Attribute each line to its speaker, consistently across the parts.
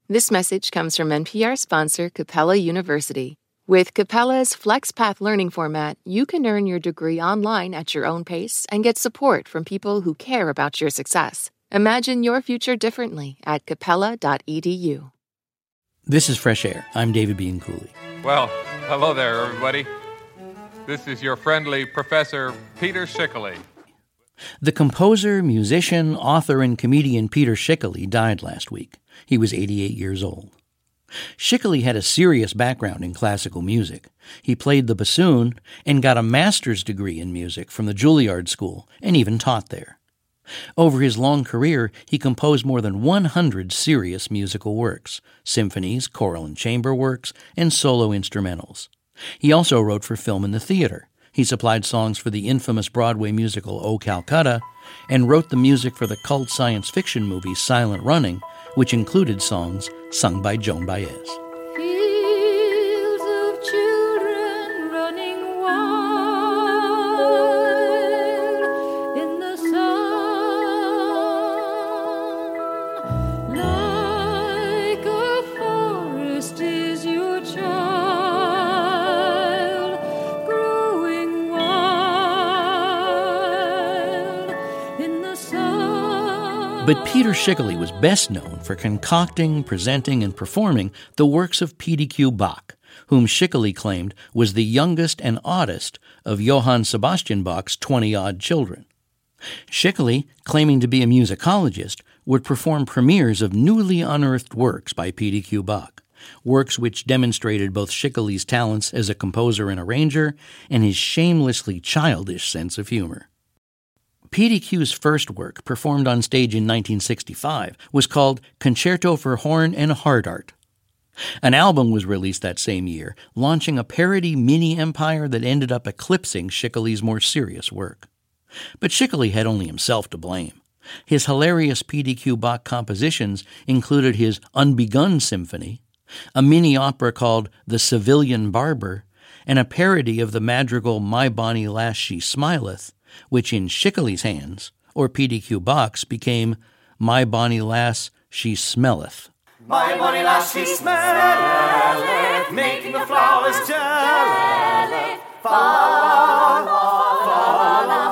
Speaker 1: This message comes from NPR sponsor Capella University. With Capella's FlexPath learning format, you can earn your degree online at your own pace and get support from people who care about your success. Imagine your future differently at capella.edu.
Speaker 2: This is Fresh Air. I'm David Bianculli.
Speaker 3: Well, hello there, everybody. This is your friendly Professor Peter Schickele.
Speaker 2: The composer, musician, author, and comedian Peter Schickele died last week. He was 88 years old. Schickele had a serious background in classical music. He played the bassoon and got a master's degree in music from the Juilliard School and even taught there. Over his long career, he composed more than 100 serious musical works, symphonies, choral and chamber works, and solo instrumentals. He also wrote for film and the theater. He supplied songs for the infamous Broadway musical O Calcutta and wrote the music for the cult science fiction movie Silent Running, which included songs sung by Joan Baez.
Speaker 4: Fields of children running wild in the sun, like a forest is your child, growing wild in the sun.
Speaker 2: But Peter Schickele was best known for concocting, presenting, and performing the works of P.D.Q. Bach, whom Schickele claimed was the youngest and oddest of Johann Sebastian Bach's 20-odd children. Schickele, claiming to be a musicologist, would perform premieres of newly unearthed works by P.D.Q. Bach, works which demonstrated both Schickele's talents as a composer and arranger and his shamelessly childish sense of humor. P.D.Q.'s first work, performed on stage in 1965, was called Concerto for Horn and Hard Art. An album was released that same year, launching a parody mini-empire that ended up eclipsing Schickele's more serious work. But Schickele had only himself to blame. His hilarious P.D.Q. Bach compositions included his Unbegun Symphony, a mini-opera called The Civilian Barber, and a parody of the madrigal My Bonnie Lass She Smileth, which in Schickele's hands, or P.D.Q. Bach's, became My Bonnie Lass She Smelleth.
Speaker 5: My bonny lass, she smelleth, making the flowers telleth. Fa la la la la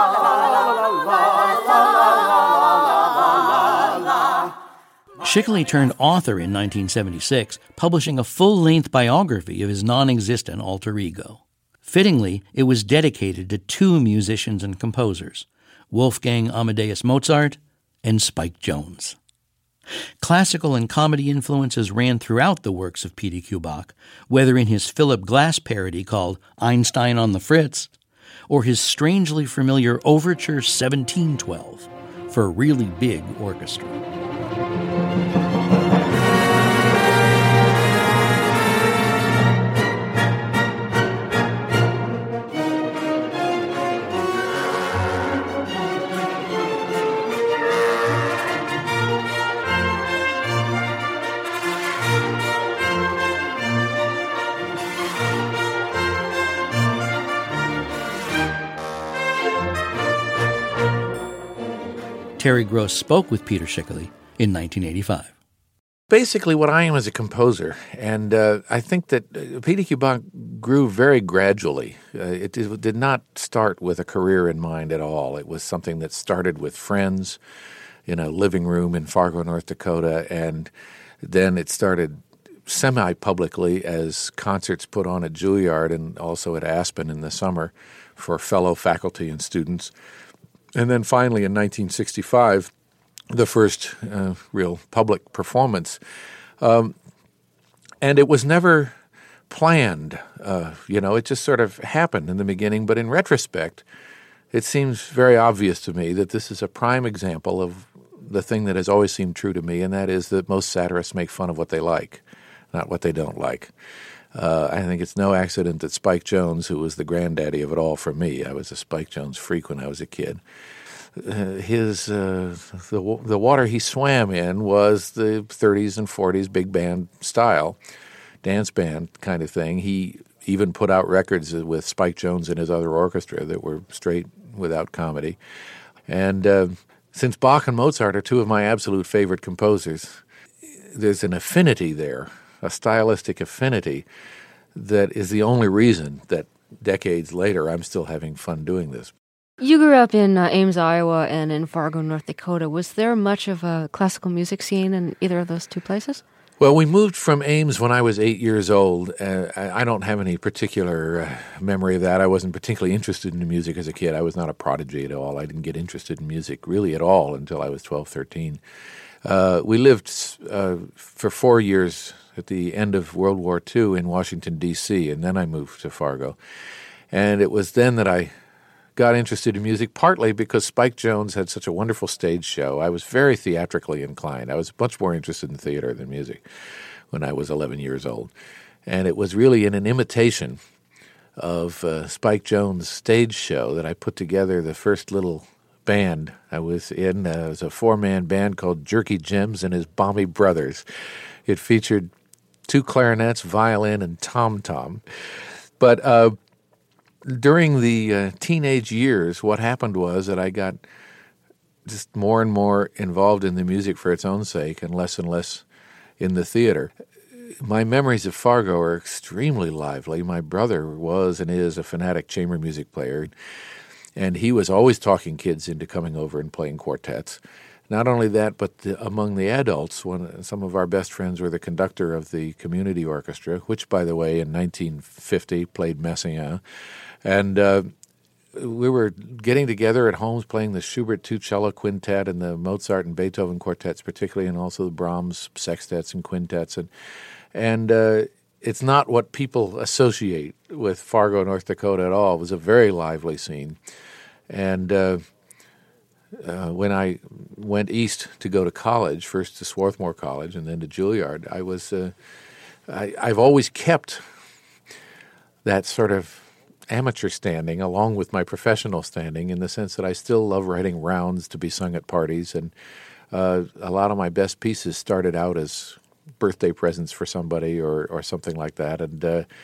Speaker 5: la la.
Speaker 2: Schickele turned author in 1976, publishing a full-length biography of his non-existent alter ego. Fittingly, it was dedicated to two musicians and composers, Wolfgang Amadeus Mozart and Spike Jones. Classical and comedy influences ran throughout the works of P.D.Q. Bach, whether in his Philip Glass parody called Einstein on the Fritz, or his strangely familiar Overture 1712 for a really big orchestra. Terry Gross spoke with Peter Schickele in 1985.
Speaker 6: Basically what I am is a composer, and I think that P.D.Q. Bach grew very gradually. It did not start with a career in mind at all. It was something that started with friends in a living room in Fargo, North Dakota, and then it started semi-publicly as concerts put on at Juilliard and also at Aspen in the summer for fellow faculty and students. And then finally in 1965, the first real public performance. And it was never planned. It just sort of happened in the beginning. But in retrospect, it seems very obvious to me that this is a prime example of the thing that has always seemed true to me, and that is that most satirists make fun of what they like, not what they don't like. I think it's no accident that Spike Jones, who was the granddaddy of it all for me — I was a Spike Jones freak when I was a kid — the water he swam in was the 30s and 40s big band style, dance band kind of thing. He even put out records with Spike Jones and his other orchestra that were straight without comedy. And since Bach and Mozart are two of my absolute favorite composers, there's an affinity there, a stylistic affinity, that is the only reason that decades later I'm still having fun doing this.
Speaker 7: You grew up in Ames, Iowa, and in Fargo, North Dakota. Was there much of a classical music scene in either of those two places?
Speaker 6: Well, we moved from Ames when I was 8 years old. I don't have any particular memory of that. I wasn't particularly interested in music as a kid. I was not a prodigy at all. I didn't get interested in music really at all until I was 12, 13. We lived for 4 years at the end of World War II in Washington, D.C., and then I moved to Fargo. And it was then that I got interested in music, partly because Spike Jones had such a wonderful stage show. I was very theatrically inclined. I was much more interested in theater than music when I was 11 years old. And it was really in an imitation of Spike Jones' stage show that I put together the first little band I was in. It was a four-man band called Jerky Jims and his Bommy Brothers. It featured 2 clarinets, violin, and tom-tom. But during the teenage years, what happened was that I got just more and more involved in the music for its own sake and less in the theater. My memories of Fargo are extremely lively. My brother was and is a fanatic chamber music player, and he was always talking kids into coming over and playing quartets. Not only that, but among the adults, some of our best friends were the conductor of the community orchestra, which, by the way, in 1950 played Messiaen. And we were getting together at homes playing the Schubert two-cello quintet and the Mozart and Beethoven quartets particularly, and also the Brahms sextets and quintets. And it's not what people associate with Fargo, North Dakota at all. It was a very lively scene. And when I went east to go to college, first to Swarthmore College and then to Juilliard, I've always kept that sort of amateur standing along with my professional standing, in the sense that I still love writing rounds to be sung at parties, and a lot of my best pieces started out as birthday presents for somebody or something like that, and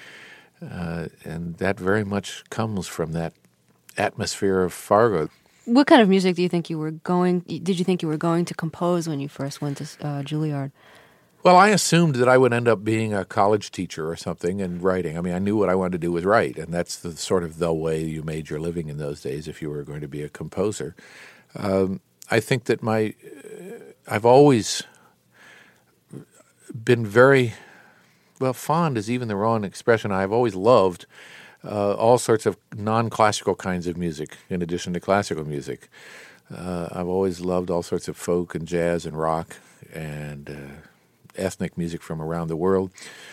Speaker 6: that very much comes from that atmosphere of Fargo.
Speaker 7: What kind of music did you think you were going to compose when you first went to Juilliard?
Speaker 6: Well, I assumed that I would end up being a college teacher or something and writing. I mean, I knew what I wanted to do was write, and that's the way you made your living in those days if you were going to be a composer. I think that I've always been very, fond is even the wrong expression. I've always loved all sorts of non-classical kinds of music in addition to classical music. I've always loved all sorts of folk and jazz and rock and ethnic music from around the world.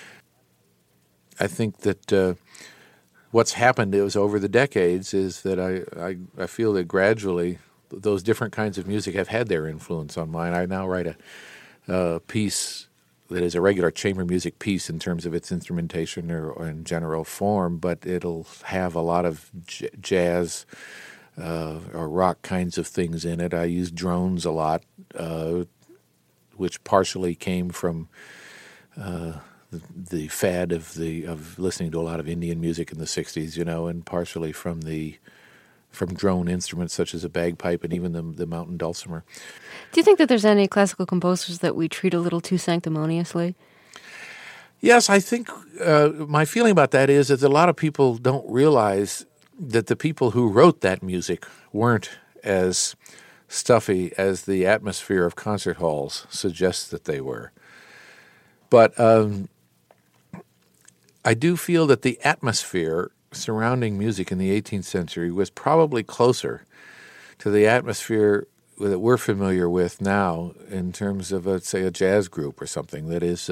Speaker 6: I think that what's happened over the decades is that I feel that gradually those different kinds of music have had their influence on mine. I now write a piece that is a regular chamber music piece in terms of its instrumentation or in general form, but it'll have a lot of jazz or rock kinds of things in it. I use drones a lot, which partially came from the fad of listening to a lot of Indian music in the 60s, and partially from drone instruments such as a bagpipe and even the mountain dulcimer.
Speaker 7: Do you think that there's any classical composers that we treat a little too sanctimoniously?
Speaker 6: Yes, I think my feeling about that is that a lot of people don't realize that the people who wrote that music weren't as stuffy as the atmosphere of concert halls suggests that they were. But I do feel that the atmosphere surrounding music in the 18th century was probably closer to the atmosphere that we're familiar with now in terms of, say, a jazz group or something that is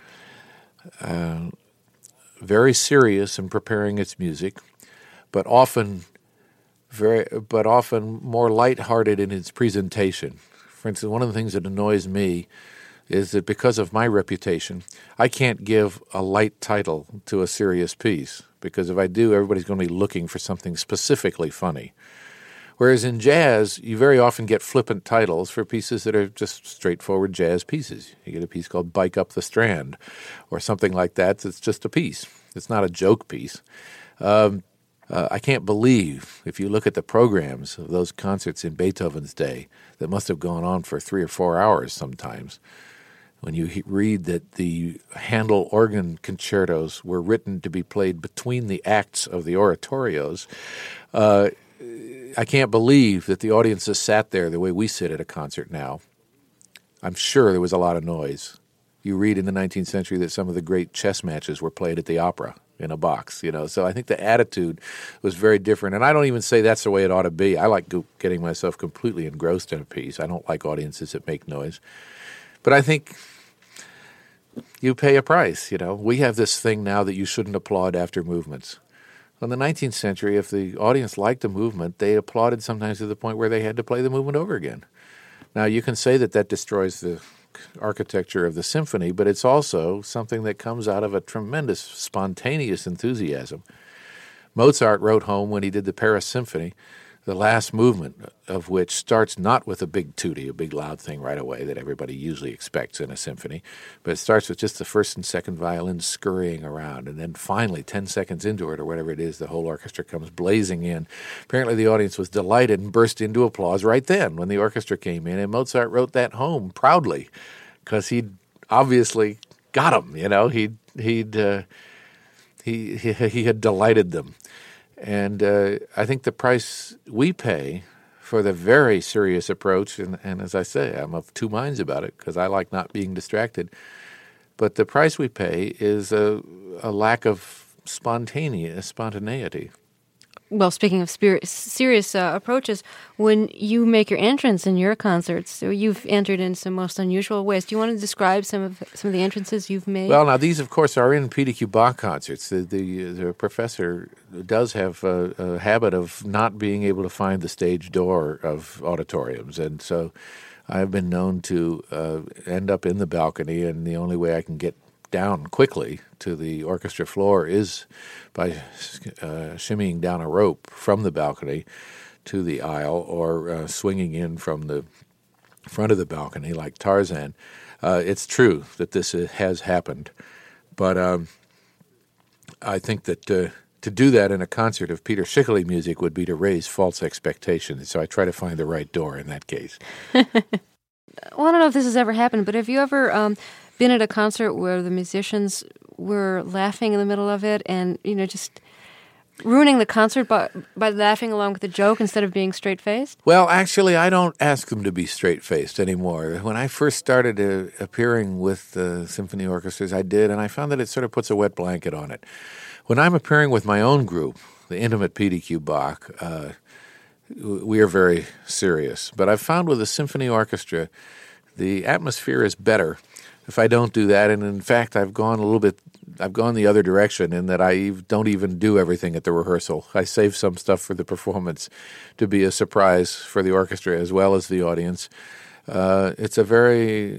Speaker 6: very serious in preparing its music, but often more lighthearted in its presentation. For instance, one of the things that annoys me is that because of my reputation, I can't give a light title to a serious piece, because if I do, everybody's going to be looking for something specifically funny. Whereas in jazz, you very often get flippant titles for pieces that are just straightforward jazz pieces. You get a piece called Bike Up the Strand or something like that that's just a piece. It's not a joke piece. I can't believe, if you look at the programs of those concerts in Beethoven's day that must have gone on for 3 or 4 hours sometimes, when you read that the Handel organ concertos were written to be played between the acts of the oratorios, I can't believe that the audiences sat there the way we sit at a concert now. I'm sure there was a lot of noise. You read in the 19th century that some of the great chess matches were played at the opera in a box, So I think the attitude was very different. And I don't even say that's the way it ought to be. I like getting myself completely engrossed in a piece. I don't like audiences that make noise. But I think you pay a price, We have this thing now that you shouldn't applaud after movements. In the 19th century, if the audience liked a movement, they applauded sometimes to the point where they had to play the movement over again. Now, you can say that destroys the architecture of the symphony, but it's also something that comes out of a tremendous spontaneous enthusiasm. Mozart wrote home when he did the Paris Symphony, the last movement of which starts not with a big tutti, a big loud thing right away that everybody usually expects in a symphony, but it starts with just the first and second violins scurrying around, and then finally, 10 seconds into it, or whatever it is, the whole orchestra comes blazing in. Apparently the audience was delighted and burst into applause right then when the orchestra came in, and Mozart wrote that home proudly because he'd obviously got them, he had delighted them. And I think the price we pay for the very serious approach, and as I say, I'm of two minds about it because I like not being distracted, but the price we pay is a lack of spontaneity.
Speaker 7: Well, speaking of serious approaches, when you make your entrance in your concerts, so you've entered in some most unusual ways. Do you want to describe some of the entrances you've made?
Speaker 6: Well, now these, of course, are in PDQ Bach concerts. The professor does have a habit of not being able to find the stage door of auditoriums, and so I've been known to end up in the balcony, and the only way I can get down quickly to the orchestra floor is by shimmying down a rope from the balcony to the aisle or swinging in from the front of the balcony like Tarzan. It's true that this has happened, but I think that to do that in a concert of Peter Schickele music would be to raise false expectations, so I try to find the right door in that case.
Speaker 7: Well, I don't know if this has ever happened, but have you ever been at a concert where the musicians were laughing in the middle of it and, just ruining the concert by laughing along with the joke instead of being straight-faced?
Speaker 6: Well, actually, I don't ask them to be straight-faced anymore. When I first started appearing with symphony orchestras, I did, and I found that it sort of puts a wet blanket on it. When I'm appearing with my own group, the Intimate PDQ Bach, we are very serious. But I've found with a symphony orchestra, the atmosphere is better if I don't do that, and in fact, I've gone the other direction in that I don't even do everything at the rehearsal. I save some stuff for the performance to be a surprise for the orchestra as well as the audience. It's a very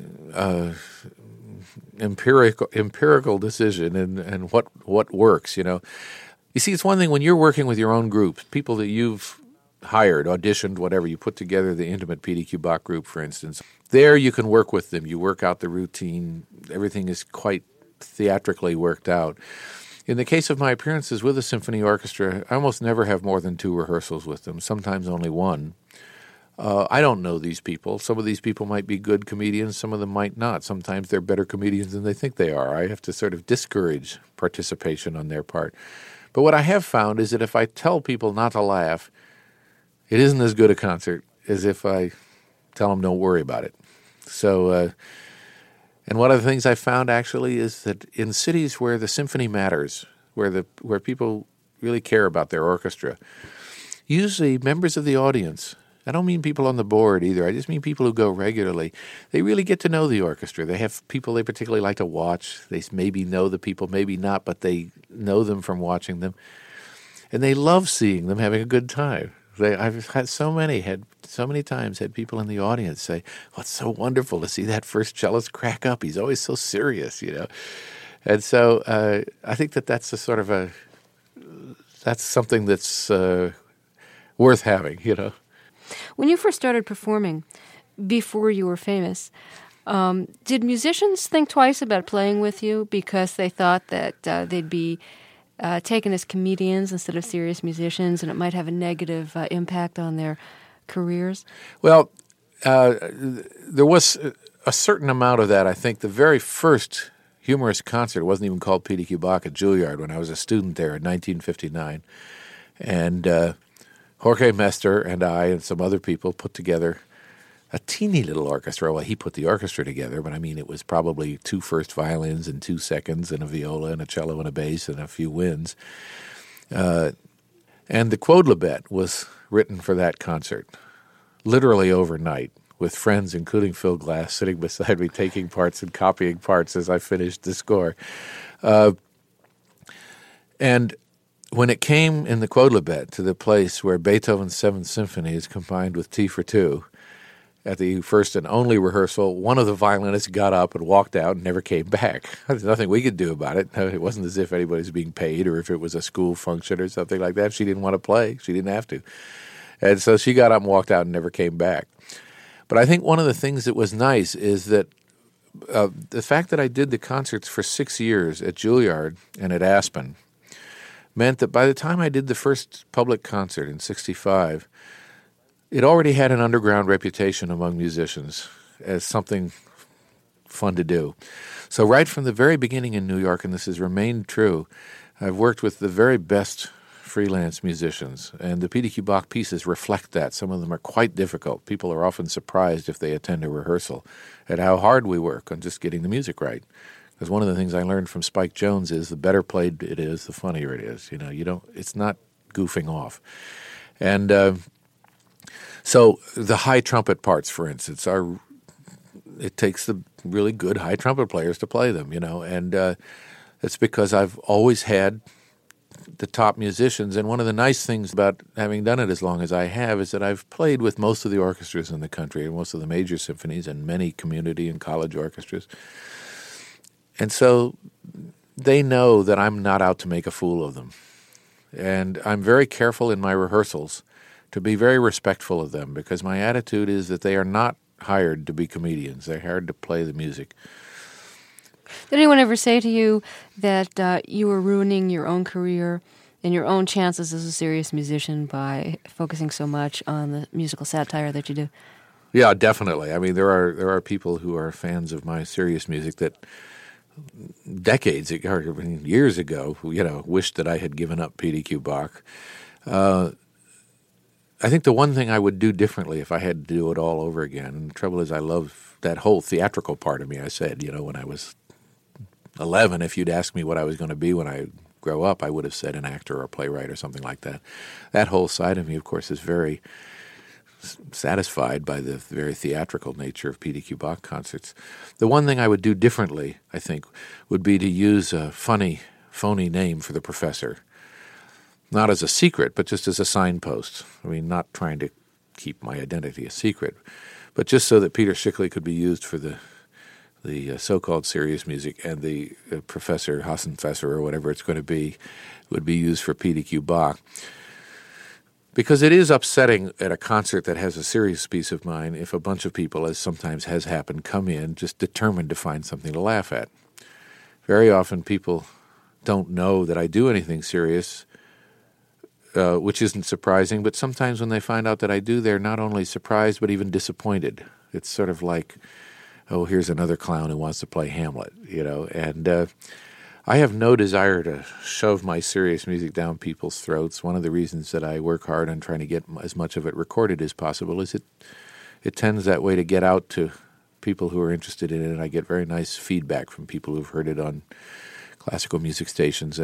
Speaker 6: empirical decision and what works, You see, it's one thing when you're working with your own group, people that you've hired, auditioned, whatever, you put together the Intimate PDQ Bach group, for instance. There you can work with them. You work out the routine. Everything is quite theatrically worked out. In the case of my appearances with a symphony orchestra, I almost never have more than 2 rehearsals with them, sometimes only 1. I don't know these people. Some of these people might be good comedians. Some of them might not. Sometimes they're better comedians than they think they are. I have to sort of discourage participation on their part. But what I have found is that if I tell people not to laugh, it isn't as good a concert as if I tell them don't worry about it. So, and one of the things I found actually is that in cities where the symphony matters, where people really care about their orchestra, usually members of the audience, I don't mean people on the board either, I just mean people who go regularly, they really get to know the orchestra. They have people they particularly like to watch. They maybe know the people, maybe not, but they know them from watching them. And they love seeing them having a good time. I've had so many times had people in the audience say, "Oh, it's so wonderful to see that first cellist crack up. He's always so serious, And so I think that's that's something that's worth having,
Speaker 7: When you first started performing, before you were famous, did musicians think twice about playing with you because they thought that they'd be taken as comedians instead of serious musicians, and it might have a negative impact on their careers?
Speaker 6: Well, there was a certain amount of that, I think, the very first humorous concert wasn't even called PDQ Bach at Juilliard when I was a student there in 1959. And Jorge Mester and I and some other people put together a teeny little orchestra. Well, he put the orchestra together, but I mean, it was probably 2 first violins and 2 seconds and a viola and a cello and a bass and a few winds. And the Quodlibet was written for that concert, literally overnight, with friends, including Phil Glass, sitting beside me, taking parts and copying parts as I finished the score. And when it came in the Quodlibet to the place where Beethoven's 7th Symphony is combined with T for Two, at the first and only rehearsal, one of the violinists got up and walked out and never came back. There's nothing we could do about it. It wasn't as if anybody was being paid or if it was a school function or something like that. She didn't want to play. She didn't have to. And so she got up and walked out and never came back. But I think one of the things that was nice is that the fact that I did the concerts for 6 years at Juilliard and at Aspen meant that by the time I did the first public concert in 1965, it already had an underground reputation among musicians as something fun to do. So right from the very beginning in New York, and this has remained true, I've worked with the very best freelance musicians, and the PDQ Bach pieces reflect that. Some of them are quite difficult. People are often surprised if they attend a rehearsal at how hard we work on just getting the music right. Because one of the things I learned from Spike Jones is the better played it is, the funnier it is. You know, it's not goofing off. And so the high trumpet parts, for instance, it takes the really good high trumpet players to play them, and it's because I've always had the top musicians. And one of the nice things about having done it as long as I have is that I've played with most of the orchestras in the country and most of the major symphonies and many community and college orchestras. And so they know that I'm not out to make a fool of them. And I'm very careful in my rehearsals to be very respectful of them, because my attitude is that they are not hired to be comedians. They're hired to play the music.
Speaker 7: Did anyone ever say to you that you were ruining your own career and your own chances as a serious musician by focusing so much on the musical satire that you do?
Speaker 6: Yeah, definitely. I mean, there are people who are fans of my serious music that decades ago, years ago, wished that I had given up PDQ Bach. I think the one thing I would do differently if I had to do it all over again, and the trouble is I love that whole theatrical part of me. I said, when I was 11, if you'd asked me what I was going to be when I grow up, I would have said an actor or a playwright or something like that. That whole side of me, of course, is very satisfied by the very theatrical nature of PDQ Bach concerts. The one thing I would do differently, I think, would be to use a funny, phony name for the professor. Not as a secret, but just as a signpost. I mean, not trying to keep my identity a secret, but just so that Peter Schickele could be used for the so-called serious music, and the Professor Hassenfesser or whatever it's going to be would be used for PDQ Bach. Because it is upsetting at a concert that has a serious piece of mine if a bunch of people, as sometimes has happened, come in just determined to find something to laugh at. Very often people don't know that I do anything serious, which isn't surprising, but sometimes when they find out that I do, they're not only surprised but even disappointed. It's sort of like, oh, here's another clown who wants to play Hamlet, and I have no desire to shove my serious music down people's throats. One of the reasons that I work hard on trying to get as much of it recorded as possible is it tends that way to get out to people who are interested in it, and I get very nice feedback from people who've heard it on classical music stations.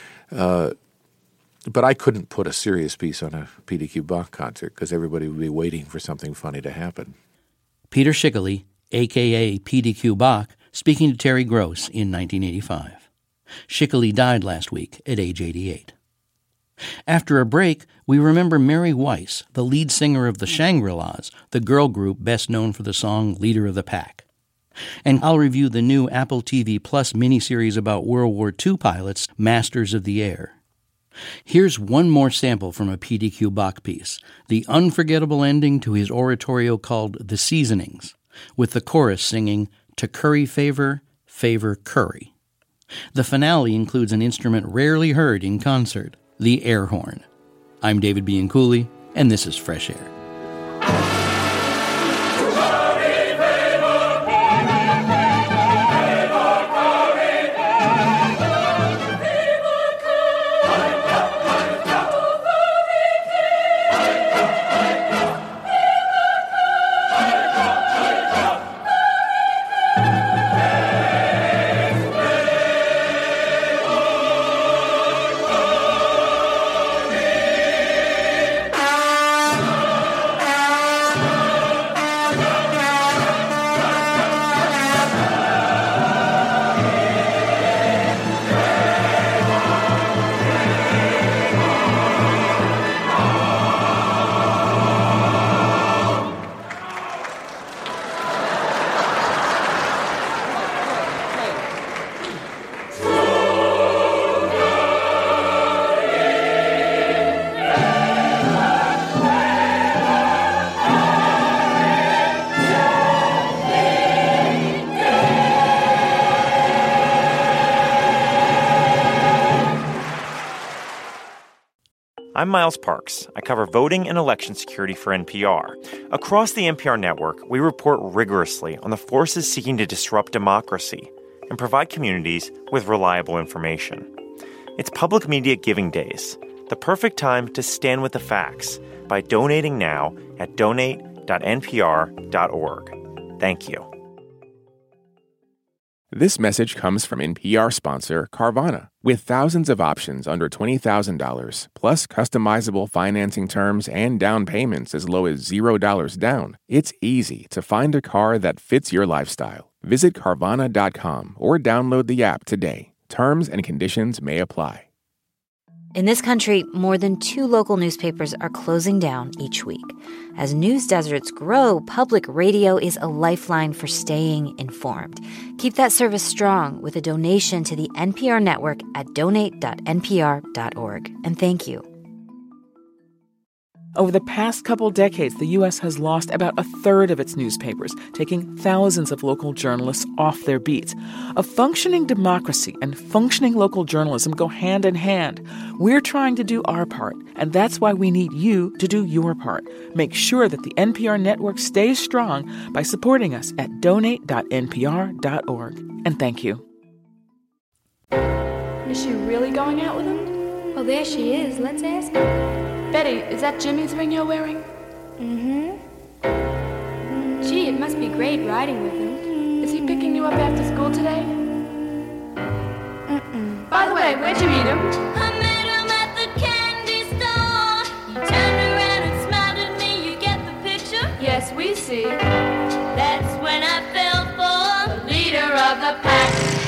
Speaker 6: But I couldn't put a serious piece on a PDQ Bach concert because everybody would be waiting for something funny to happen.
Speaker 2: Peter Schickele, a.k.a. PDQ Bach, speaking to Terry Gross in 1985. Schickele died last week at age 88. After a break, we remember Mary Weiss, the lead singer of the Shangri-Las, the girl group best known for the song Leader of the Pack. And I'll review the new Apple TV Plus miniseries about World War II pilots, Masters of the Air. Here's one more sample from a PDQ Bach piece, the unforgettable ending to his oratorio called The Seasonings, with the chorus singing, "To curry favor, favor curry." The finale includes an instrument rarely heard in concert, the air horn. I'm David Bianculli, and this is Fresh Air.
Speaker 5: To curry favor,
Speaker 8: I'm Miles Parks. I cover voting and election security for NPR. Across the NPR network, we report rigorously on the forces seeking to disrupt democracy and provide communities with reliable information. It's Public Media Giving Days, the perfect time to stand with the facts by donating now at donate.npr.org. Thank you.
Speaker 9: This message comes from NPR sponsor Carvana. With thousands of options under $20,000, plus customizable financing terms and down payments as low as $0 down, it's easy to find a car that fits your lifestyle. Visit Carvana.com or download the app today. Terms and conditions may apply.
Speaker 10: In this country, more than 2 local newspapers are closing down each week. As news deserts grow, public radio is a lifeline for staying informed. Keep that service strong with a donation to the NPR network at donate.npr.org. And thank you.
Speaker 11: Over the past couple decades, the U.S. has lost about a third of its newspapers, taking thousands of local journalists off their beats. A functioning democracy and functioning local journalism go hand in hand. We're trying to do our part, and that's why we need you to do your part. Make sure that the NPR network stays strong by supporting us at donate.npr.org. And thank you.
Speaker 12: Is she really going out with him?
Speaker 13: Oh, there she is. Let's ask her.
Speaker 12: Betty, is that Jimmy's ring you're wearing?
Speaker 13: Mm-hmm. Gee, it must be great riding with him.
Speaker 12: Is he picking you up after school today? By the way, where'd you meet him?
Speaker 14: I met him at the candy store. He turned around and smiled at me. You get the picture?
Speaker 12: Yes, we see.
Speaker 14: That's when I fell for the leader of the pack.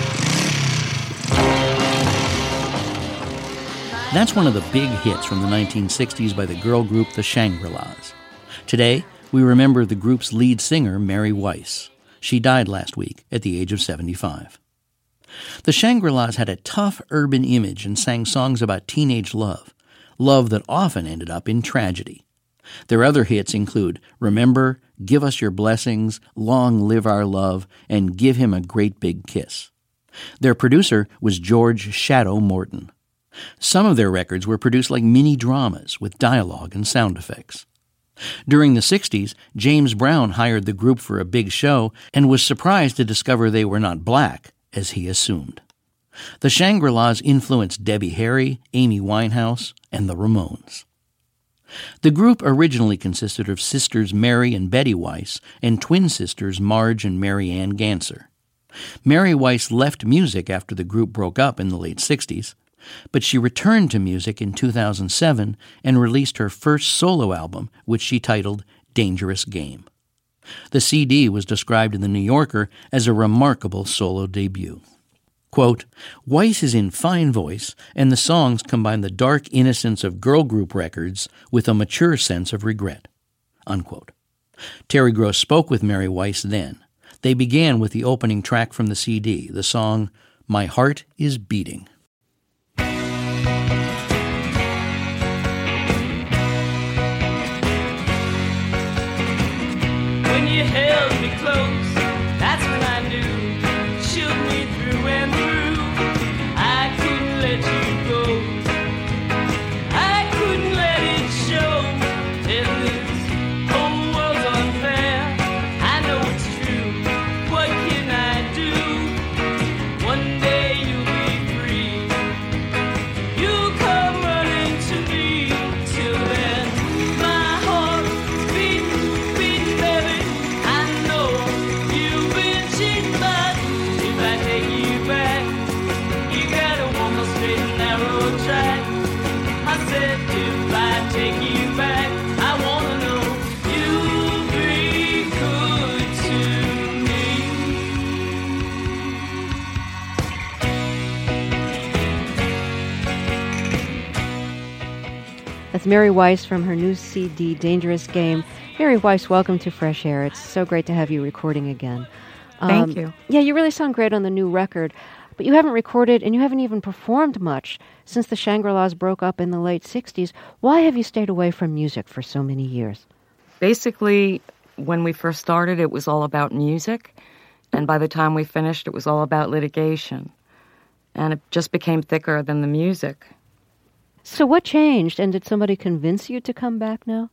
Speaker 2: That's one of the big hits from the 1960s by the girl group The Shangri-Las. Today, we remember the group's lead singer, Mary Weiss. She died last week at the age of 75. The Shangri-Las had a tough urban image and sang songs about teenage love that often ended up in tragedy. Their other hits include Remember, Give Us Your Blessings, Long Live Our Love, and Give Him a Great Big Kiss. Their producer was George Shadow Morton. Some of their records were produced like mini-dramas with dialogue and sound effects. During the 60s, James Brown hired the group for a big show and was surprised to discover they were not black, as he assumed. The Shangri-Las influenced Debbie Harry, Amy Winehouse, and the Ramones. The group originally consisted of sisters Mary and Betty Weiss and twin sisters Marge and Mary Ann Ganser. Mary Weiss left music after the group broke up in the late 60s, but she returned to music in 2007 and released her first solo album, which she titled Dangerous Game. The CD was described in The New Yorker as a remarkable solo debut. Quote, Weiss is in fine voice, and the songs combine the dark innocence of girl group records with a mature sense of regret. Unquote. Terry Gross spoke with Mary Weiss then. They began with the opening track from the CD, the song My Heart is Beating.
Speaker 5: When you held me close, that's when I knew, shook me through and through. I couldn't let you go, I couldn't let it show. Till this whole world's unfair, I know it's true. What can I do? One day you'll be free. You'll come running to me. Till then, my heart beating, beating, baby. I know you've been cheating, but if I take you back, you gotta walk a straight and narrow track. I said if I take you back, I wanna know you'll be good to me.
Speaker 7: That's Mary Weiss from her new CD, Dangerous Game. Mary Weiss, welcome to Fresh Air. It's so great to have you recording again.
Speaker 15: Thank you.
Speaker 7: Yeah, you really sound great on the new record, but you haven't recorded and you haven't even performed much since the Shangri-Las broke up in the late 60s. Why have you stayed away from music for so many years?
Speaker 15: Basically, when we first started, it was all about music, and by the time we finished, it was all about litigation. And it just became thicker than the music.
Speaker 7: So what changed, and did somebody convince you to come back now?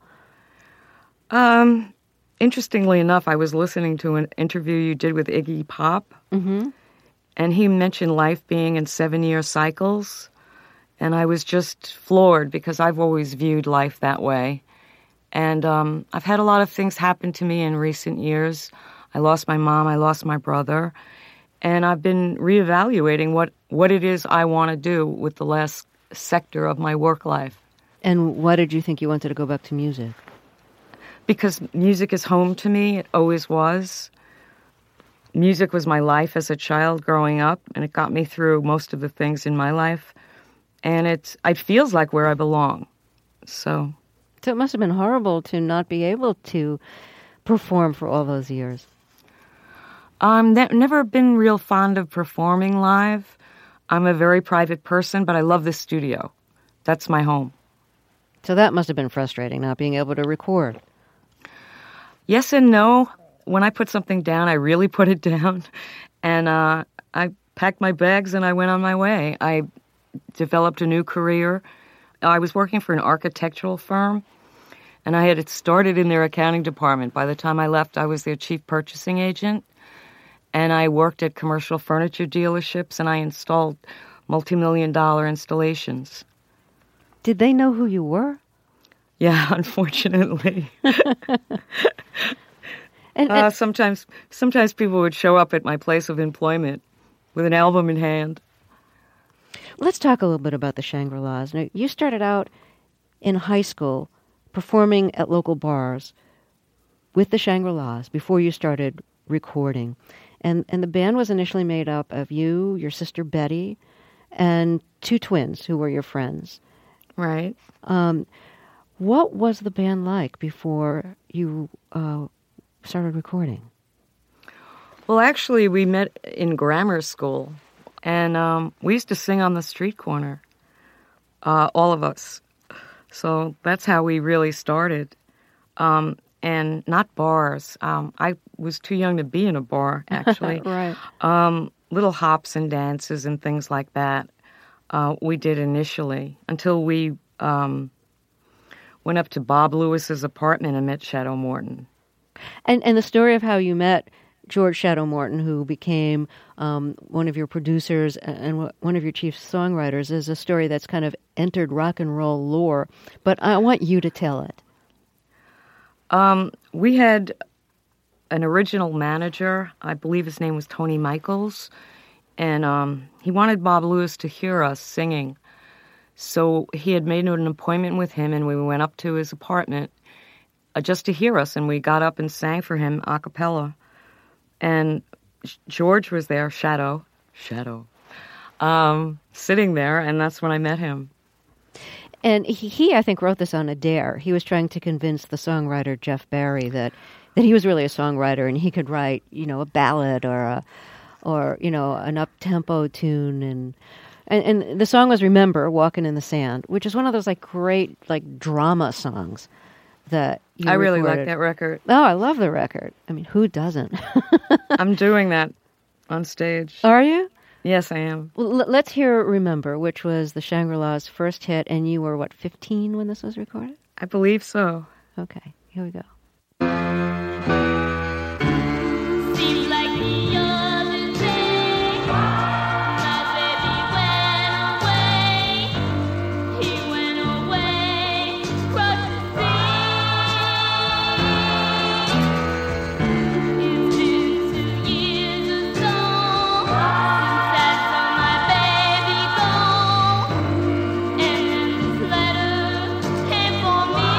Speaker 15: Interestingly enough, I was listening to an interview you did with Iggy Pop, and he mentioned life being in 7-year cycles, and I was just floored because I've always viewed life that way. And I've had a lot of things happen to me in recent years. I lost my mom, I lost my brother, and I've been reevaluating what it is I want to do with the last sector of my work life.
Speaker 7: And why did you think you wanted to go back to music?
Speaker 15: Because music is home to me. It always was. Music was my life as a child growing up, and it got me through most of the things in my life. And it feels like where I belong. So
Speaker 7: it must have been horrible to not be able to perform for all those years.
Speaker 15: Never been real fond of performing live. I'm a very private person, but I love the studio. That's my home.
Speaker 7: So that must have been frustrating, not being able to record.
Speaker 15: Yes and no. When I put something down, I really put it down. And I packed my bags and I went on my way. I developed a new career. I was working for an architectural firm, and I had started in their accounting department. By the time I left, I was their chief purchasing agent. And I worked at commercial furniture dealerships, and I installed multi-million-dollar installations.
Speaker 7: Did they know who you were?
Speaker 15: Yeah, unfortunately. And sometimes people would show up at my place of employment with an album in hand.
Speaker 7: Let's talk a little bit about the Shangri-Las. Now, you started out in high school performing at local bars with the Shangri-Las before you started recording. And the band was initially made up of you, your sister Betty, and 2 twins who were your friends.
Speaker 15: Right.
Speaker 7: What was the band like before you started recording?
Speaker 15: Well, actually, we met in grammar school, and we used to sing on the street corner, all of us. So that's how we really started. And not bars. I was too young to be in a bar, actually.
Speaker 7: Right.
Speaker 15: Little hops and dances and things like that we did initially until we went up to Bob Lewis's apartment and met Shadow Morton.
Speaker 7: And the story of how you met George Shadow Morton, who became one of your producers and one of your chief songwriters, is a story that's kind of entered rock and roll lore. But I want you to tell it.
Speaker 15: We had an original manager. I believe his name was Tony Michaels. And he wanted Bob Lewis to hear us singing. So he had made an appointment with him, and we went up to his apartment just to hear us. And we got up and sang for him a cappella. And George was there, Shadow, sitting there, and that's when I met him.
Speaker 7: And he, I think, wrote this on a dare. He was trying to convince the songwriter Jeff Barry that he was really a songwriter and he could write, a ballad or an up-tempo tune. And the song was "Remember," Walking in the Sand, which is one of those great drama songs that you
Speaker 15: I really
Speaker 7: recorded.
Speaker 15: like that record.
Speaker 7: Oh, I love the record. I mean, who doesn't?
Speaker 15: I'm doing that on stage.
Speaker 7: Are you?
Speaker 15: Yes, I am.
Speaker 7: Well, let's hear "Remember," which was the Shangri-Las' first hit, and you were, 15 when this was recorded?
Speaker 15: I believe so.
Speaker 7: Okay, here we go.
Speaker 14: Seems like the other day, my baby went away. He went away, across the sea. It's been 2 years or so since I saw my baby go, and then this letter came for me.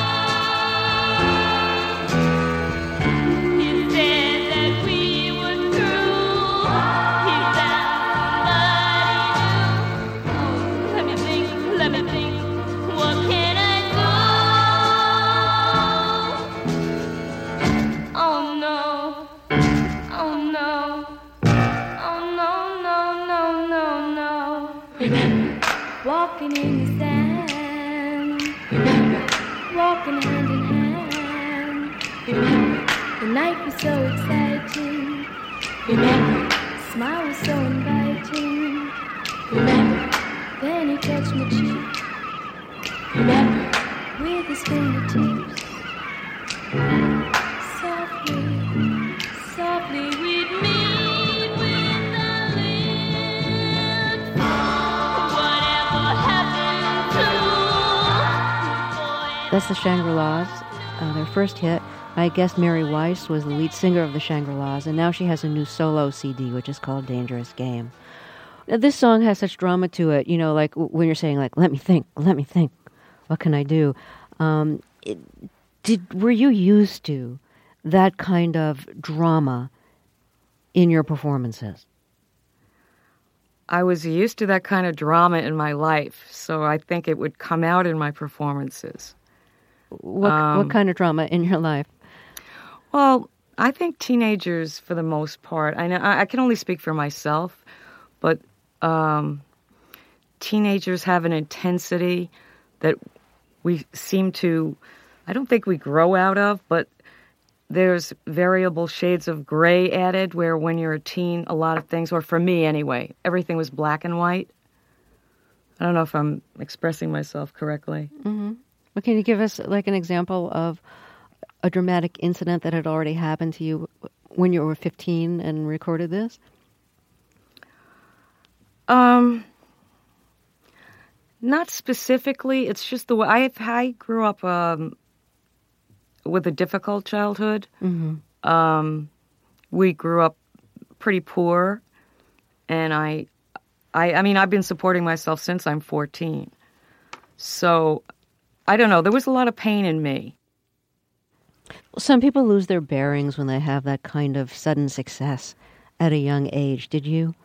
Speaker 14: He said that we were through. He found somebody new. Oh, let me think. What can I do? Oh no. Remember, walking in the sand. Remember, walking hand in hand. Remember, the night was so exciting. Remember, smile was so inviting. Remember, then he touched my cheek. Remember, with his fingertips. Softly, softly we'd meet with the lips. Whatever happened to
Speaker 7: That's the Shangri-Las, their first hit. My guest Mary Weiss was the lead singer of the Shangri-Las, and now she has a new solo CD, which is called Dangerous Game. Now, this song has such drama to it, you know, like when you're saying, like, let me think, what can I do? Were you used to that kind of drama in your performances?
Speaker 15: I was used to that kind of drama in my life, so I think it would come out in my performances.
Speaker 7: What kind of drama in your life?
Speaker 15: Well, I think teenagers, for the most part, I know I can only speak for myself, but teenagers have an intensity that we seem to, I don't think we grow out of, but there's variable shades of gray added where when you're a teen, a lot of things, or for me anyway, everything was black and white. I don't know if I'm expressing myself correctly.
Speaker 7: Mm-hmm. Well, can you give us like an example of a dramatic incident that had already happened to you when you were 15 and recorded this?
Speaker 15: Not specifically. It's just the way I grew up with a difficult childhood.
Speaker 7: Mm-hmm.
Speaker 15: We grew up pretty poor, and I mean, I've been supporting myself since I'm 14. So, I don't know. There was a lot of pain in me.
Speaker 7: Some people lose their bearings when they have that kind of sudden success at a young age. Did you?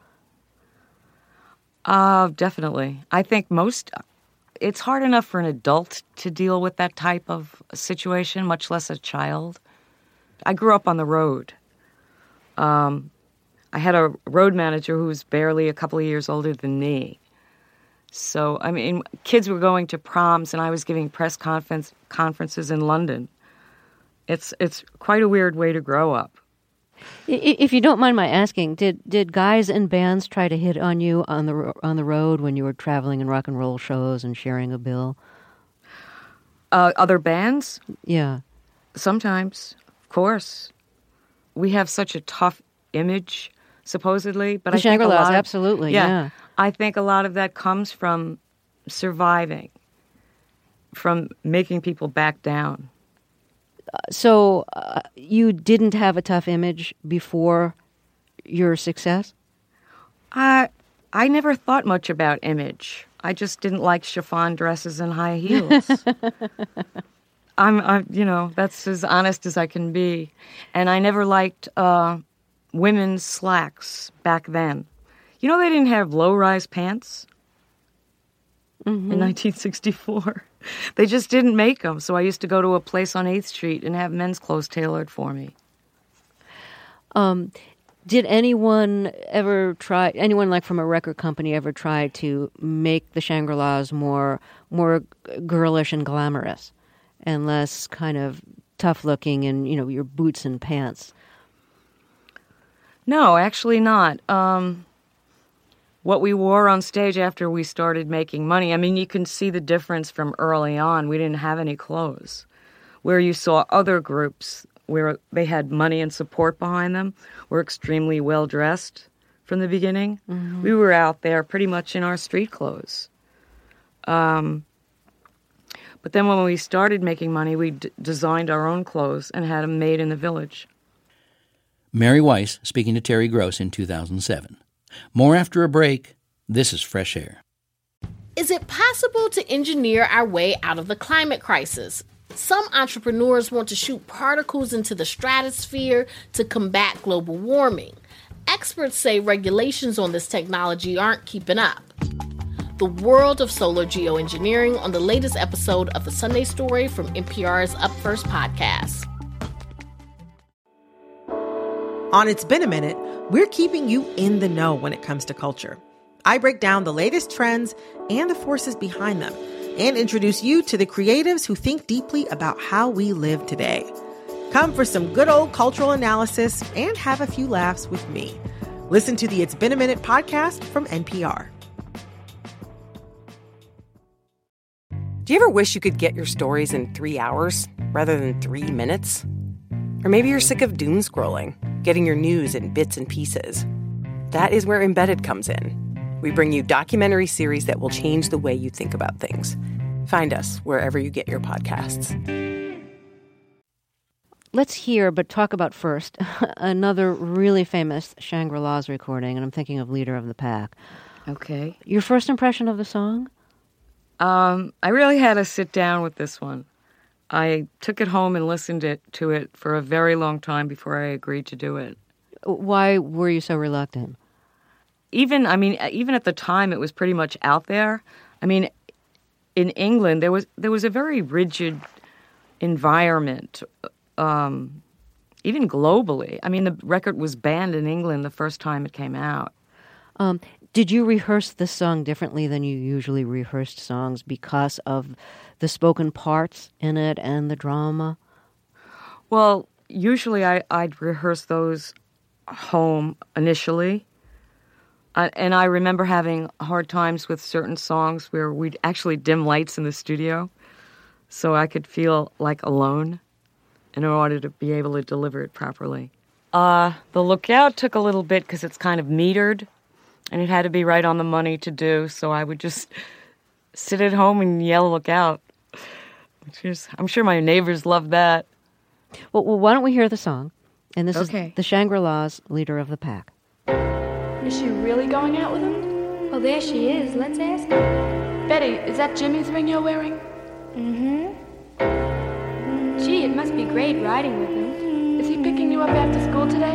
Speaker 15: Definitely. I think it's hard enough for an adult to deal with that type of situation, much less a child. I grew up on the road. I had a road manager who was barely a couple of years older than me. So, I mean, kids were going to proms and I was giving press conferences in London. It's quite a weird way to grow up.
Speaker 7: If you don't mind my asking, did guys in bands try to hit on you on the road when you were traveling in rock and roll shows and sharing a bill?
Speaker 15: Other bands?
Speaker 7: Yeah.
Speaker 15: Sometimes, of course. We have such a tough image, supposedly. But
Speaker 7: the
Speaker 15: I think
Speaker 7: Shangri-Las, absolutely, yeah.
Speaker 15: I think a lot of that comes from surviving, from making people back down.
Speaker 7: So you didn't have a tough image before your success?
Speaker 15: I never thought much about image. I just didn't like chiffon dresses and high heels. I'm that's as honest as I can be. And I never liked women's slacks back then. You know, they didn't have low-rise pants in 1964. They just didn't make them. So I used to go to a place on 8th Street and have men's clothes tailored for me.
Speaker 7: Did anyone like from a record company ever try to make the Shangri-Las more girlish and glamorous and less kind of tough looking and, you know, your boots and pants?
Speaker 15: No, actually not. What we wore on stage after we started making money, I mean, you can see the difference from early on. We didn't have any clothes. Where you saw other groups where they had money and support behind them were extremely well-dressed from the beginning. Mm-hmm. We were out there pretty much in our street clothes. But then when we started making money, we designed our own clothes and had them made in the village.
Speaker 2: Mary Weiss speaking to Terry Gross in 2007. More after a break. This is Fresh Air.
Speaker 16: Is it possible to engineer our way out of the climate crisis? Some entrepreneurs want to shoot particles into the stratosphere to combat global warming. Experts say regulations on this technology aren't keeping up. The world of solar geoengineering on the latest episode of The Sunday Story from NPR's Up First podcast.
Speaker 17: On It's Been a Minute, we're keeping you in the know when it comes to culture. I break down the latest trends and the forces behind them and introduce you to the creatives who think deeply about how we live today. Come for some good old cultural analysis and have a few laughs with me. Listen to the It's Been a Minute podcast from NPR.
Speaker 18: Do you ever wish you could get your stories in 3 hours rather than 3 minutes? Or maybe you're sick of doom scrolling, getting your news in bits and pieces. That is where Embedded comes in. We bring you documentary series that will change the way you think about things. Find us wherever you get your podcasts.
Speaker 7: Let's hear, but talk about first, another really famous Shangri-La's recording, and I'm thinking of Leader of the Pack.
Speaker 15: Okay.
Speaker 7: Your first impression of the song?
Speaker 15: I really had to sit down with this one. I took it home and listened to it for a very long time before I agreed to do it.
Speaker 7: Why were you so reluctant?
Speaker 15: Even at the time, it was pretty much out there. I mean, in England, there was a very rigid environment, even globally. I mean, the record was banned in England the first time it came out.
Speaker 7: Did you rehearse this song differently than you usually rehearsed songs because of the spoken parts in it and the drama?
Speaker 15: Well, usually I'd rehearse those home initially. And I remember having hard times with certain songs where we'd actually dim lights in the studio so I could feel like alone in order to be able to deliver it properly. The Lookout took a little bit because it's kind of metered, and it had to be right on the money to do, so I would just sit at home and yell Lookout. I'm sure my neighbors loved that.
Speaker 7: Well, why don't we hear the song? And this
Speaker 15: Okay.
Speaker 7: is the Shangri-La's Leader of the Pack.
Speaker 12: Is she really going out with him?
Speaker 14: Oh, there she is. Let's ask her.
Speaker 12: Betty, is that Jimmy's ring you're wearing?
Speaker 14: Mm-hmm. Gee, it must be great riding with him.
Speaker 12: Is he picking you up after school today?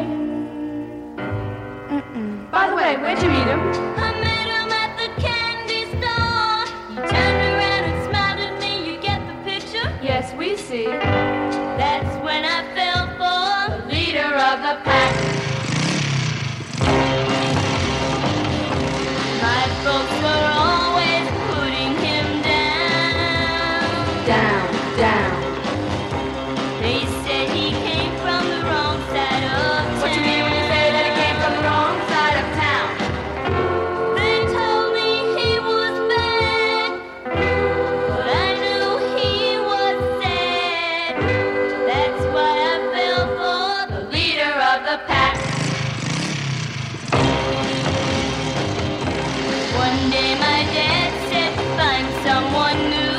Speaker 14: Mm-mm.
Speaker 12: By the way, where'd you meet him?
Speaker 5: I met him at the candy store. You turned around and smiled at me. You get the picture?
Speaker 12: Yes, we see.
Speaker 5: That's when I fell for the leader of the pack. My folks were always putting him down.
Speaker 12: Down, down.
Speaker 5: They said he came from the wrong side of town.
Speaker 12: What you mean when you say that he came from the wrong side of town?
Speaker 5: They told me he was bad, but I knew he was sad. That's why I fell for the leader of the pack. One day my dad said to find someone new.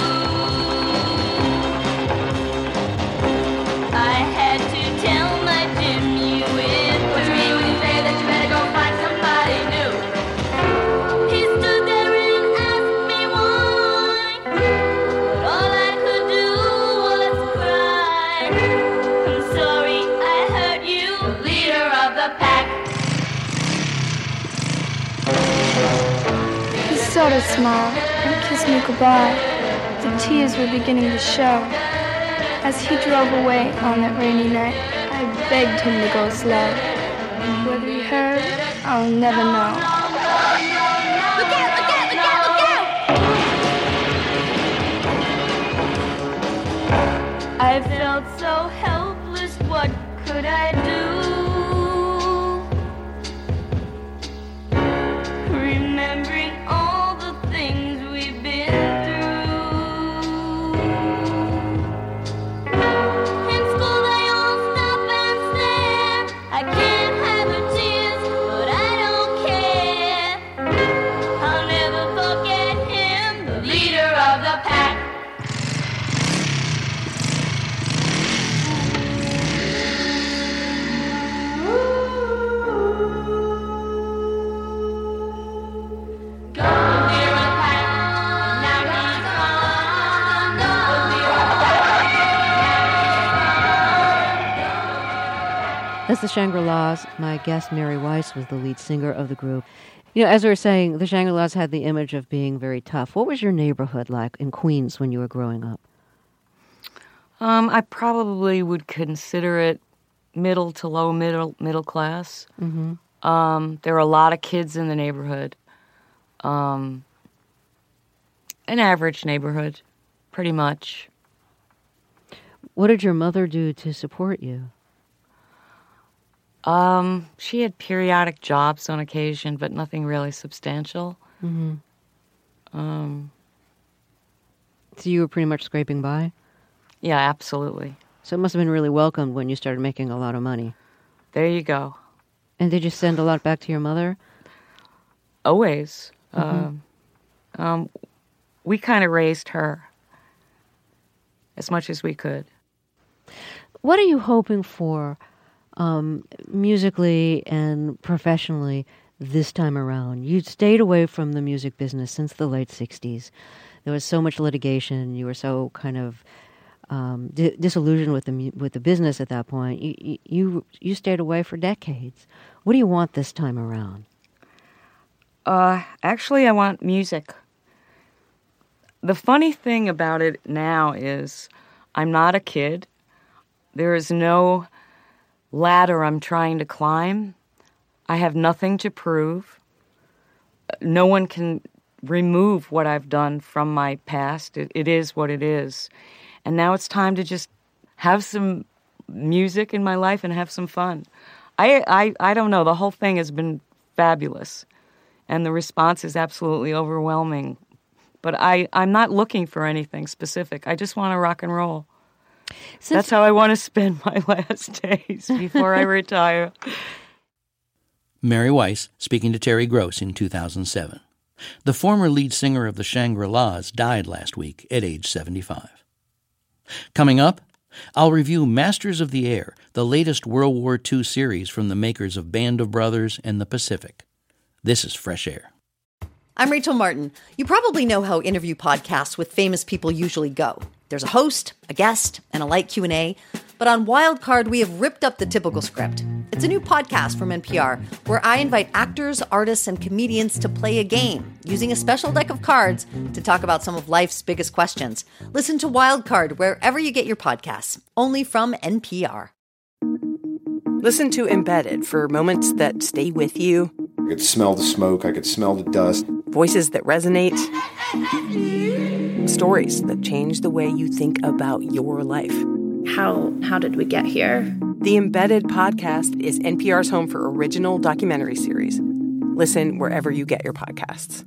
Speaker 5: I had to tell my Jimmy with
Speaker 12: What you mean when you say that you better go find somebody new?
Speaker 5: He stood there and asked me why, but all I could do was cry. I'm sorry I hurt you, the leader of the pack.
Speaker 14: He sort of smiled and kissed me goodbye. The tears were beginning to show. As he drove away on that rainy night, I begged him to go slow. Whether he heard, I'll never know.
Speaker 5: Look out, look out, look out, look out! I felt so helpless, what could I do? Remembering all the things we've been through. In school they all stop and stare. I can't have the tears, but I don't care. I'll never forget him, the leader of the pack.
Speaker 7: That's the Shangri-La's. My guest, Mary Weiss, was the lead singer of the group. You know, as we were saying, the Shangri-La's had the image of being very tough. What was your neighborhood like in Queens when you were growing up?
Speaker 15: I probably would consider it middle to low middle class.
Speaker 7: Mm-hmm.
Speaker 15: There were a lot of kids in the neighborhood. An average neighborhood, pretty much.
Speaker 7: What did your mother do to support you?
Speaker 15: She had periodic jobs on occasion, but nothing really substantial.
Speaker 7: Mm-hmm. So you were pretty much scraping by?
Speaker 15: Yeah, absolutely.
Speaker 7: So it must have been really welcomed when you started making a lot of money.
Speaker 15: There you go.
Speaker 7: And did you send a lot back to your mother?
Speaker 15: Always.
Speaker 7: Mm-hmm.
Speaker 15: We kind of raised her as much as we could.
Speaker 7: What are you hoping for musically and professionally this time around? You stayed away from the music business since the late 60s. There was so much litigation. You were so kind of disillusioned with the business at that point. You stayed away for decades. What do you want this time around?
Speaker 15: Actually, I want music. The funny thing about it now is I'm not a kid. There is no ladder I'm trying to climb. I have nothing to prove. No one can remove what I've done from my past. It is what it is. And now it's time to just have some music in my life and have some fun. I don't know. The whole thing has been fabulous. And the response is absolutely overwhelming. But I'm not looking for anything specific. I just want to rock and roll. That's how I want to spend my last days before I retire.
Speaker 2: Mary Weiss speaking to Terry Gross in 2007. The former lead singer of the Shangri-Las died last week at age 75. Coming up, I'll review Masters of the Air, the latest World War II series from the makers of Band of Brothers and The Pacific. This is Fresh Air.
Speaker 19: I'm Rachel Martin. You probably know how interview podcasts with famous people usually go. There's a host, a guest, and a light Q&A. But on Wildcard, we have ripped up the typical script. It's a new podcast from NPR where I invite actors, artists, and comedians to play a game using a special deck of cards to talk about some of life's biggest questions. Listen to Wildcard wherever you get your podcasts, only from NPR.
Speaker 18: Listen to Embedded for moments that stay with you.
Speaker 20: I could smell the smoke. I could smell the dust.
Speaker 18: Voices that resonate. Stories that change the way you think about your life.
Speaker 21: How did we get here?
Speaker 18: The Embedded podcast is NPR's home for original documentary series. Listen wherever you get your podcasts.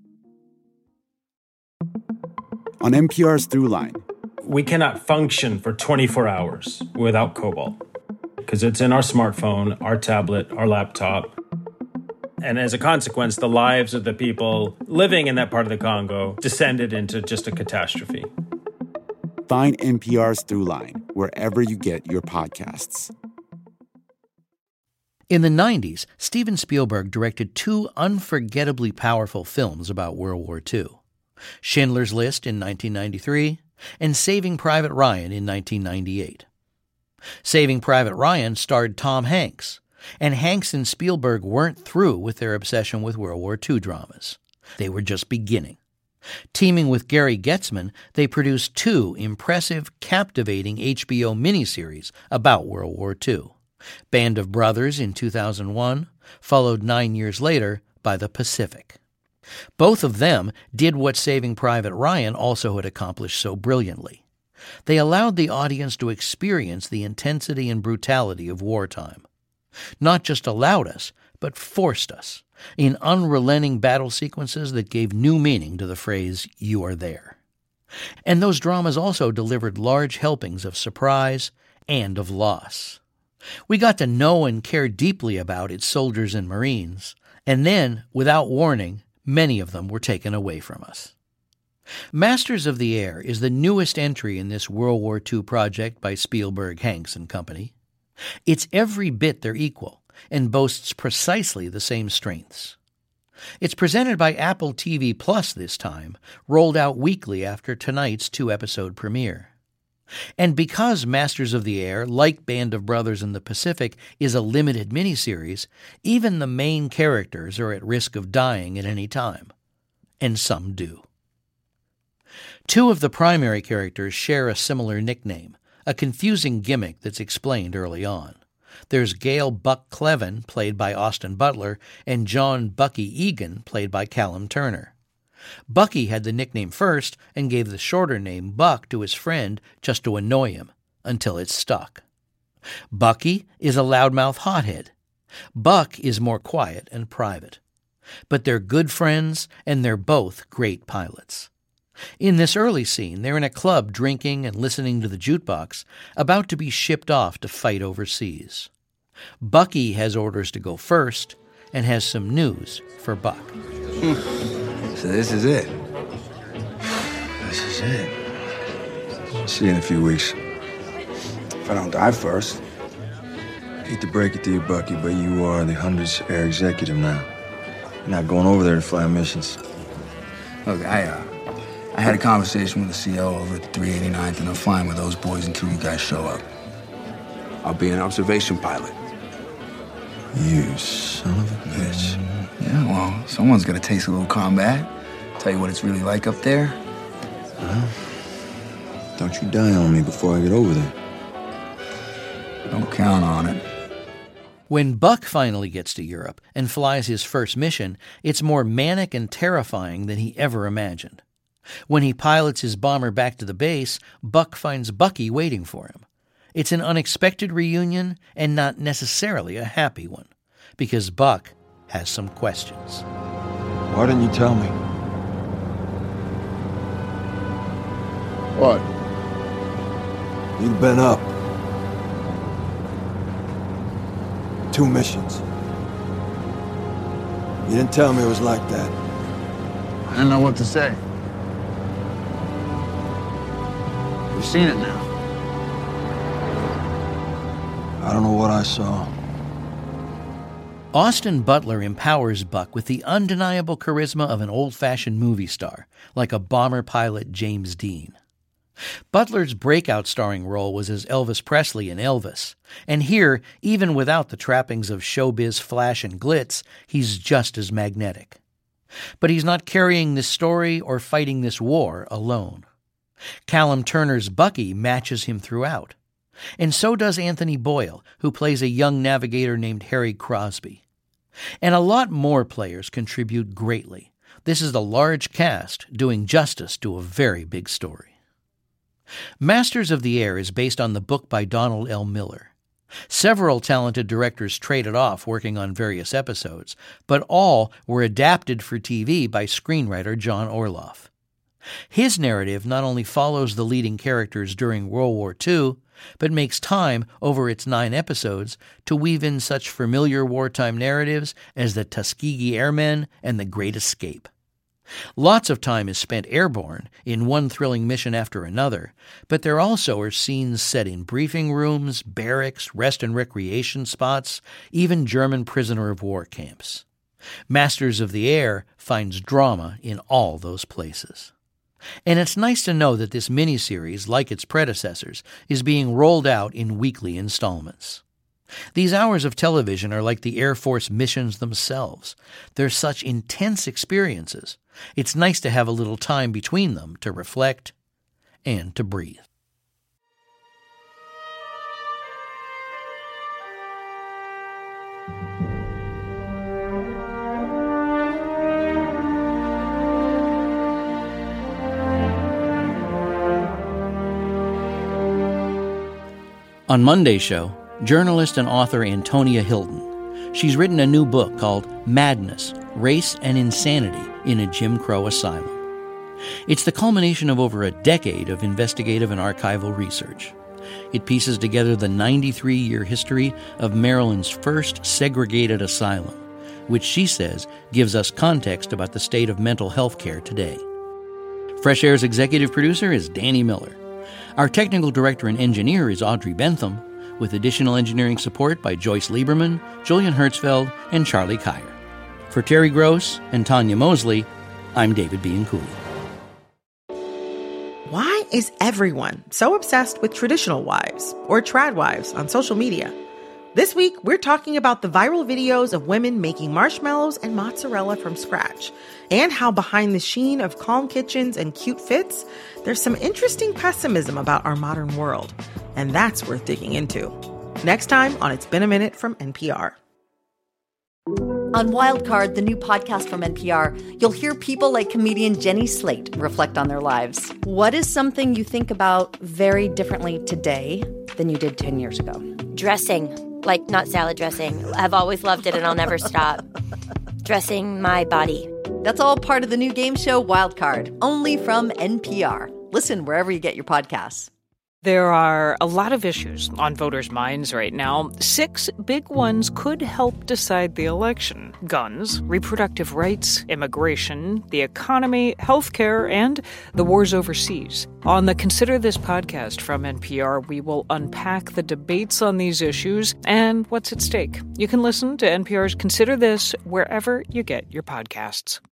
Speaker 22: On NPR's Throughline.
Speaker 23: We cannot function for 24 hours without cobalt because it's in our smartphone, our tablet, our laptop. And as a consequence, the lives of the people living in that part of the Congo descended into just a catastrophe.
Speaker 22: Find NPR's Throughline wherever you get your podcasts.
Speaker 2: In the 90s, Steven Spielberg directed two unforgettably powerful films about World War II. Schindler's List in 1993 and Saving Private Ryan in 1998. Saving Private Ryan starred Tom Hanks, and Hanks and Spielberg weren't through with their obsession with World War II dramas. They were just beginning. Teaming with Gary Getzman, they produced two impressive, captivating HBO miniseries about World War II. Band of Brothers in 2001, followed 9 years later by The Pacific. Both of them did what Saving Private Ryan also had accomplished so brilliantly. They allowed the audience to experience the intensity and brutality of wartime. Not just allowed us, but forced us, in unrelenting battle sequences that gave new meaning to the phrase, "You are there." And those dramas also delivered large helpings of surprise and of loss. We got to know and care deeply about its soldiers and Marines, and then, without warning, many of them were taken away from us. Masters of the Air is the newest entry in this World War II project by Spielberg, Hanks, and Company. It's every bit their equal and boasts precisely the same strengths. It's presented by Apple TV Plus this time, rolled out weekly after tonight's 2-episode premiere. And because Masters of the Air, like Band of Brothers and The Pacific, is a limited miniseries, even the main characters are at risk of dying at any time. And some do. Two of the primary characters share a similar nickname, a confusing gimmick that's explained early on. There's Gail Buck Clevin, played by Austin Butler, and John Bucky Egan, played by Callum Turner. Bucky had the nickname first and gave the shorter name Buck to his friend just to annoy him, until it stuck. Bucky is a loudmouth hothead. Buck is more quiet and private. But they're good friends, and they're both great pilots. In this early scene, they're in a club drinking and listening to the jukebox, about to be shipped off to fight overseas. Bucky has orders to go first and has some news for Buck.
Speaker 1: So this is it. This is it. See you in a few weeks. If I don't die first. Hate to break it to you, Bucky, but you are the 100th Air Executive now. You're not going over there to fly missions. Look, I had a conversation with the CO over at 389th, and I'm fine with those boys until you guys show up. I'll be an observation pilot. You son of a bitch. Yeah, well, someone's gonna taste a little combat. Tell you what it's really like up there. Don't you die on me before I get over there. Don't count on it.
Speaker 2: When Buck finally gets to Europe and flies his first mission, it's more manic and terrifying than he ever imagined. When he pilots his bomber back to the base, Buck finds Bucky waiting for him. It's an unexpected reunion and not necessarily a happy one, because Buck has some questions.
Speaker 1: Why didn't you tell me? What? You've been up. 2 missions. You didn't tell me it was like that. I didn't know what to say. You've seen it now. I don't know what I saw.
Speaker 2: Austin Butler empowers Buck with the undeniable charisma of an old-fashioned movie star, like a bomber pilot James Dean. Butler's breakout starring role was as Elvis Presley in Elvis, and here, even without the trappings of showbiz flash and glitz, he's just as magnetic. But he's not carrying this story or fighting this war alone. Callum Turner's Bucky matches him throughout. And so does Anthony Boyle, who plays a young navigator named Harry Crosby. And a lot more players contribute greatly. This is a large cast doing justice to a very big story. Masters of the Air is based on the book by Donald L. Miller. Several talented directors traded off working on various episodes, but all were adapted for TV by screenwriter John Orloff. His narrative not only follows the leading characters during World War II, but makes time over its 9 episodes to weave in such familiar wartime narratives as the Tuskegee Airmen and The Great Escape. Lots of time is spent airborne in one thrilling mission after another, but there also are scenes set in briefing rooms, barracks, rest and recreation spots, even German prisoner of war camps. Masters of the Air finds drama in all those places. And it's nice to know that this miniseries, like its predecessors, is being rolled out in weekly installments. These hours of television are like the Air Force missions themselves. They're such intense experiences. It's nice to have a little time between them to reflect and to breathe. On Monday's show, journalist and author Antonia Hilton. She's written a new book called Madness, Race and Insanity in a Jim Crow Asylum. It's the culmination of over a decade of investigative and archival research. It pieces together the 93-year history of Maryland's first segregated asylum, which she says gives us context about the state of mental health care today. Fresh Air's executive producer is Danny Miller. Our technical director and engineer is Audrey Bentham, with additional engineering support by Joyce Lieberman, Julian Hertzfeld, and Charlie Kyer. For Terry Gross and Tanya Mosley, I'm David B. Cooley.
Speaker 17: Why is everyone so obsessed with traditional wives or trad wives on social media? This week, we're talking about the viral videos of women making marshmallows and mozzarella from scratch, and how behind the sheen of calm kitchens and cute fits, there's some interesting pessimism about our modern world. And that's worth digging into. Next time on It's Been a Minute from NPR.
Speaker 19: On Wildcard, the new podcast from NPR, you'll hear people like comedian Jenny Slate reflect on their lives. What is something you think about very differently today than you did 10 years ago?
Speaker 3: Dressing. Like, not salad dressing. I've always loved it and I'll never stop. Dressing my body.
Speaker 19: That's all part of the new game show Wildcard, only from NPR. Listen wherever you get your podcasts.
Speaker 3: There are a lot of issues on voters' minds right now. 6 big ones could help decide the election: guns, reproductive rights, immigration, the economy, healthcare, and the wars overseas. On the Consider This podcast from NPR, we will unpack the debates on these issues and what's at stake. You can listen to NPR's Consider This wherever you get your podcasts.